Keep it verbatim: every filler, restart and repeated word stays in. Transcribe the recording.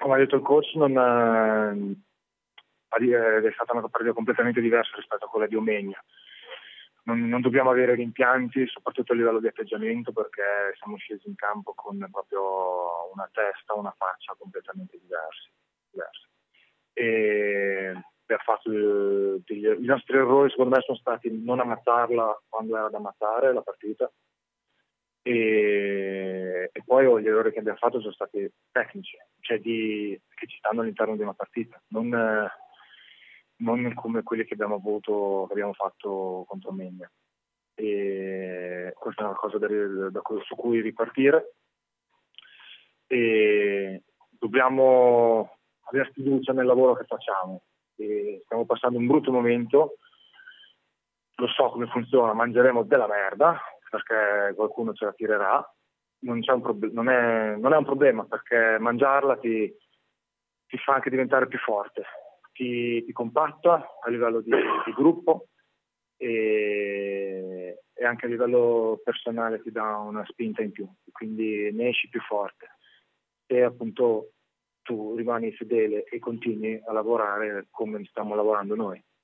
come ha detto il coach, non, eh, è stata una partita completamente diversa rispetto a quella di Omegna. Non, non dobbiamo avere rimpianti, soprattutto a livello di atteggiamento, perché siamo scesi in campo con proprio una testa, una faccia completamente diversi, diverse. E per fatto degli, i nostri errori, secondo me, sono stati non ammazzarla quando era da ammazzare la partita, e, e poi gli errori che abbiamo fatto sono stati tecnici, cioè di, che ci stanno all'interno di una partita, non, non come quelli che abbiamo avuto, che abbiamo fatto contro Megna. E questa è una cosa da, da, su cui ripartire, e dobbiamo avere fiducia nel lavoro che facciamo. E stiamo passando un brutto momento, lo so come funziona, mangeremo della merda perché qualcuno ce la tirerà, non, c'è un prob- non, è, non è un problema, perché mangiarla ti, ti fa anche diventare più forte, ti, ti compatta a livello di, di gruppo, e, e anche a livello personale ti dà una spinta in più, quindi ne esci più forte e appunto tu rimani fedele e continui a lavorare come stiamo lavorando noi.